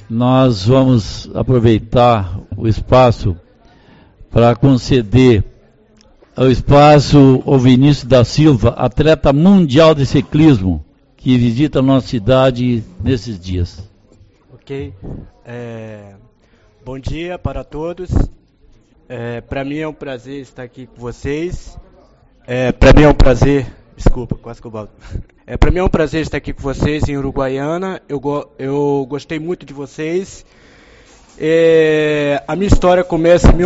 nós vamos aproveitar o espaço para conceder o espaço ao Vinícius da Silva, atleta mundial de ciclismo, que visita a nossa cidade nesses dias. Ok. Bom dia para todos. Para mim é um prazer estar aqui com vocês. Para mim é um prazer... Desculpa, quase que eu volto. Para mim é um prazer estar aqui com vocês em Uruguaiana. Eu gostei muito de vocês. A minha história começa em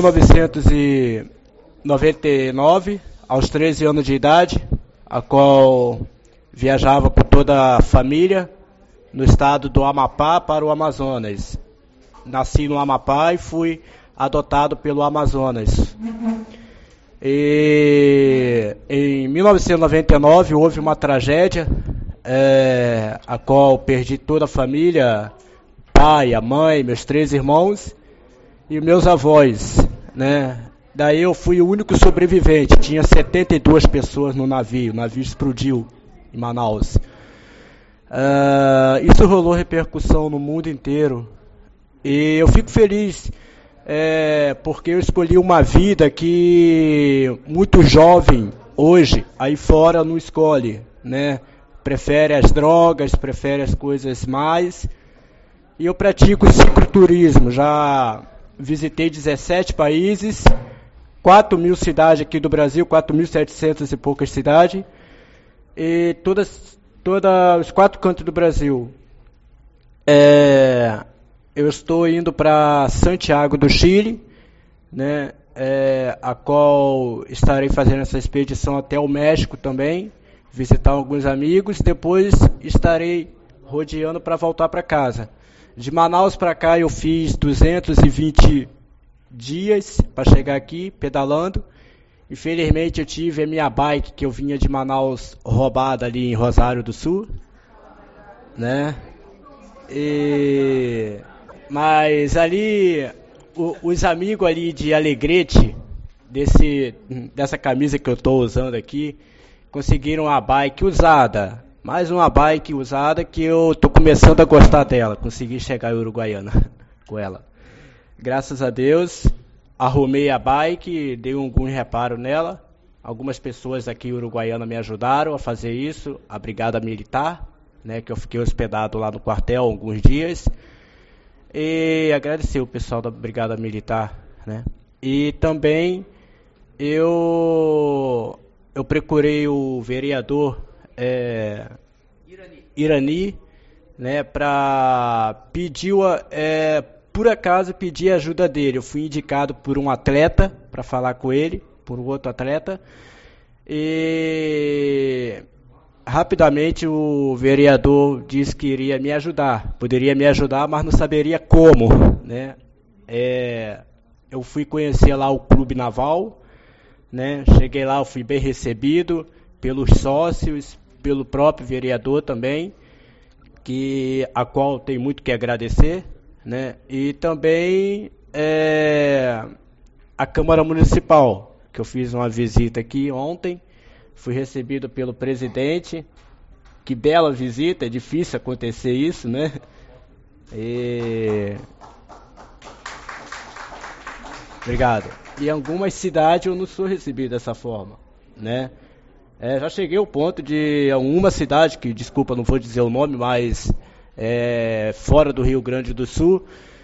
1999, aos 13 anos de idade, a qual viajava com toda a família no estado do Amapá para o Amazonas. Nasci no Amapá e fui adotado pelo Amazonas. E em 1999 houve uma tragédia, a qual perdi toda a família, pai, a mãe, meus 3 irmãos e meus avós, né? Daí eu fui o único sobrevivente, tinha 72 pessoas no navio, o navio explodiu em Manaus. Isso rolou repercussão no mundo inteiro e eu fico feliz porque eu escolhi uma vida que muito jovem hoje aí fora não escolhe, né? Prefere as drogas, prefere as coisas mais. E eu pratico cicloturismo, já visitei 17 países, 4.000 cidades aqui do Brasil, 4.700 e poucas cidades, e todos os 4 cantos do Brasil. Eu estou indo para Santiago do Chile, né, a qual estarei fazendo essa expedição até o México também, visitar alguns amigos, depois estarei rodeando para voltar para casa. De Manaus para cá eu fiz 220 dias para chegar aqui, pedalando. Infelizmente eu tive a minha bike que eu vinha de Manaus roubada ali em Rosário do Sul, né? Mas ali, os amigos ali de Alegrete, dessa camisa que eu estou usando aqui, conseguiram uma bike usada. Mais uma bike usada que eu tô começando a gostar dela. Consegui chegar em Uruguaiana com ela. Graças a Deus, arrumei a bike, dei algum reparo nela. Algumas pessoas aqui em Uruguaiana me ajudaram a fazer isso. A Brigada Militar, né, que eu fiquei hospedado lá no quartel alguns dias. E agradecer o pessoal da Brigada Militar, né. E também eu procurei o vereador Irani, né, para pedir, por acaso pedi a ajuda dele. Eu fui indicado por um atleta para falar com ele, por um outro atleta, e rapidamente o vereador disse que iria me ajudar, poderia me ajudar, mas não saberia como, né. Eu fui conhecer lá o Clube Naval, né, cheguei lá, eu fui bem recebido pelos sócios, pelo próprio vereador também, a qual tenho muito que agradecer, né? E também a Câmara Municipal, que eu fiz uma visita aqui ontem, fui recebido pelo presidente. Que bela visita, é difícil acontecer isso, né? Obrigado. Em algumas cidades eu não sou recebido dessa forma, né? Já cheguei ao ponto de alguma cidade, que desculpa, não vou dizer o nome, mas fora do Rio Grande do Sul,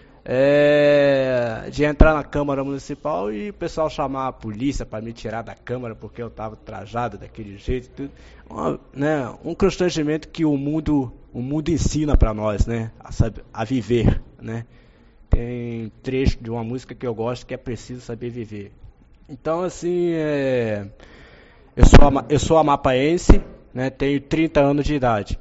de entrar na Câmara Municipal e o pessoal chamar a polícia para me tirar da Câmara porque eu estava trajado daquele jeito, tudo. Um constrangimento que o mundo ensina para nós, né? A viver, né? Tem trecho de uma música que eu gosto que é preciso saber viver. Então, assim, eu sou amapaense, né, tenho 30 anos de idade.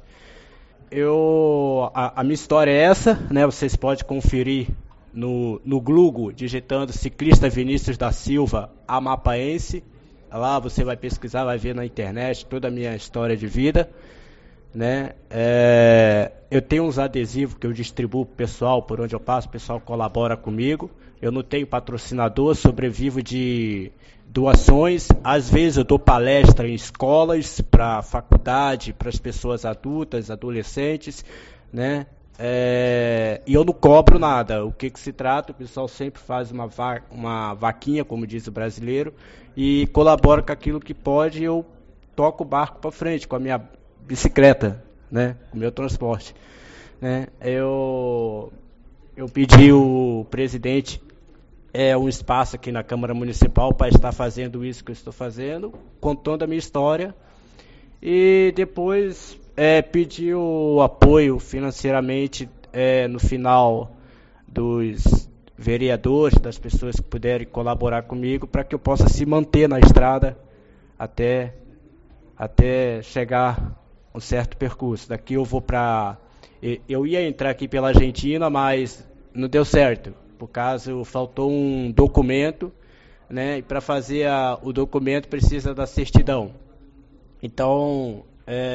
A minha história é essa, né, vocês podem conferir no Google, digitando ciclista Vinícius da Silva, amapaense. Lá você vai pesquisar, vai ver na internet toda a minha história de vida, né. Eu tenho uns adesivos que eu distribuo pro pessoal, por onde eu passo, o pessoal colabora comigo. Eu não tenho patrocinador, sobrevivo de doações. Às vezes eu dou palestra em escolas, para faculdade, para as pessoas adultas, adolescentes, né? E eu não cobro nada. O que se trata? O pessoal sempre faz uma vaquinha, como diz o brasileiro, e colabora com aquilo que pode. Eu toco o barco para frente com a minha bicicleta, né? Com o meu transporte, né? Eu pedi o presidente um espaço aqui na Câmara Municipal para estar fazendo isso que eu estou fazendo, contando a minha história, e depois pedi o apoio financeiramente no final dos vereadores, das pessoas que puderem colaborar comigo, para que eu possa se manter na estrada até chegar um certo percurso. Daqui eu vou para... Eu ia entrar aqui pela Argentina, mas não deu certo. Por causa, faltou um documento, né? E para fazer o documento precisa da certidão. Então,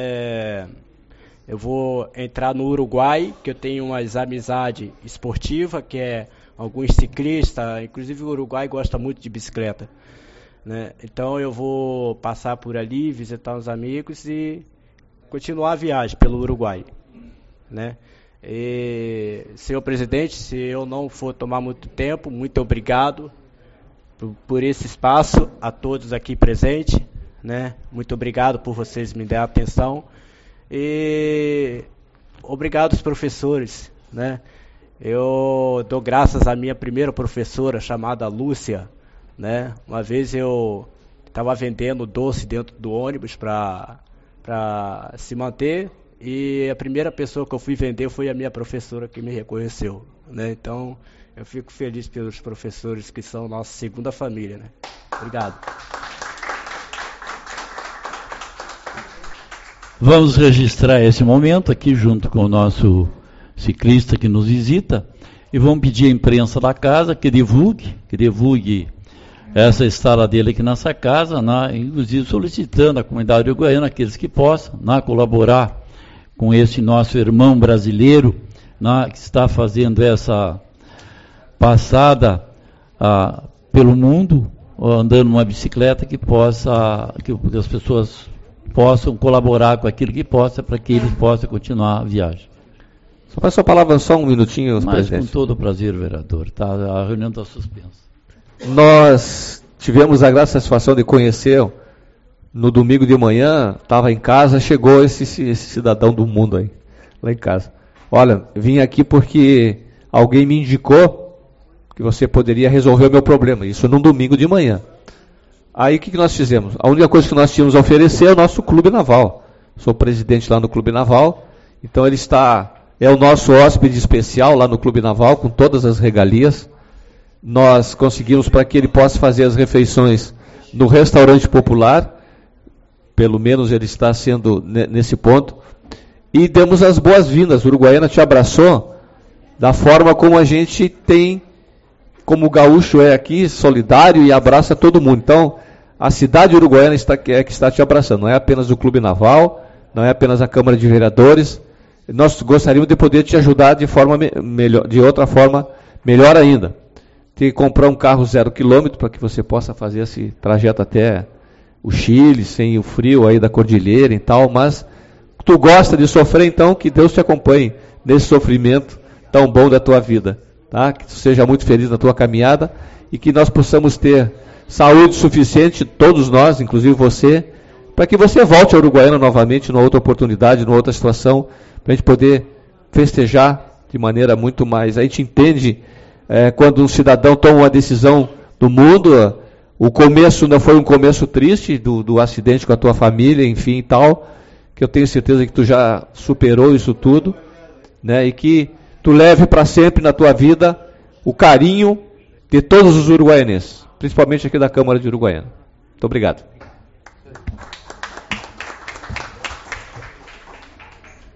eu vou entrar no Uruguai, que eu tenho umas amizades esportivas, que é alguns ciclistas, inclusive o Uruguai gosta muito de bicicleta, né? Então eu vou passar por ali, visitar uns amigos e continuar a viagem pelo Uruguai, né? E, senhor presidente, se eu não for tomar muito tempo, muito obrigado por esse espaço, a todos aqui presentes, né? Muito obrigado por vocês me darem atenção e obrigado aos professores, né? Eu dou graças à minha primeira professora, chamada Lúcia, né? Uma vez eu estava vendendo doce dentro do ônibus para se manter, e a primeira pessoa que eu fui vender foi a minha professora, que me reconheceu, né? Então eu fico feliz pelos professores que são nossa segunda família, né? Obrigado. Vamos registrar esse momento aqui junto com o nosso ciclista que nos visita, e vamos pedir à imprensa da casa que divulgue essa estada dele aqui nessa casa, inclusive solicitando à comunidade uruguaiana, aqueles que possam, colaborar com esse nosso irmão brasileiro, que está fazendo essa passada pelo mundo, andando numa bicicleta, que as pessoas possam colaborar com aquilo que possa, para que eles possam continuar a viagem. Só peço a palavra só um minutinho, Mas presidente. Com todo o prazer, vereador. A reunião está suspensa. Nós tivemos a grata satisfação de conhecer, no domingo de manhã, estava em casa, chegou esse cidadão do mundo aí, lá em casa. Olha, vim aqui porque alguém me indicou que você poderia resolver o meu problema, isso num domingo de manhã. Aí o que nós fizemos? A única coisa que nós tínhamos a oferecer é o nosso Clube Naval. Sou presidente lá no Clube Naval, então ele é o nosso hóspede especial lá no Clube Naval, com todas as regalias. Nós conseguimos para que ele possa fazer as refeições no restaurante popular, pelo menos ele está sendo nesse ponto, e demos as boas-vindas. O Uruguaiana te abraçou da forma como a gente tem, como o gaúcho é aqui, solidário e abraça todo mundo. Então, a cidade uruguaiana que está te abraçando, não é apenas o Clube Naval, não é apenas a Câmara de Vereadores. Nós gostaríamos de poder te ajudar de outra forma melhor ainda. Tem que comprar um carro 0 km para que você possa fazer esse trajeto até o Chile, sem o frio aí da cordilheira e tal, mas tu gosta de sofrer, então que Deus te acompanhe nesse sofrimento tão bom da tua vida, tá? Que tu seja muito feliz na tua caminhada e que nós possamos ter saúde suficiente, todos nós, inclusive você, para que você volte ao Uruguaiana novamente, numa outra oportunidade, numa outra situação, para a gente poder festejar de maneira muito mais. A gente entende quando um cidadão toma uma decisão do mundo. O começo não foi um começo triste do acidente com a tua família, enfim e tal, que eu tenho certeza que tu já superou isso tudo, né? E que tu leve para sempre na tua vida o carinho de todos os uruguaianenses, principalmente aqui da Câmara de Uruguaiana. Muito obrigado.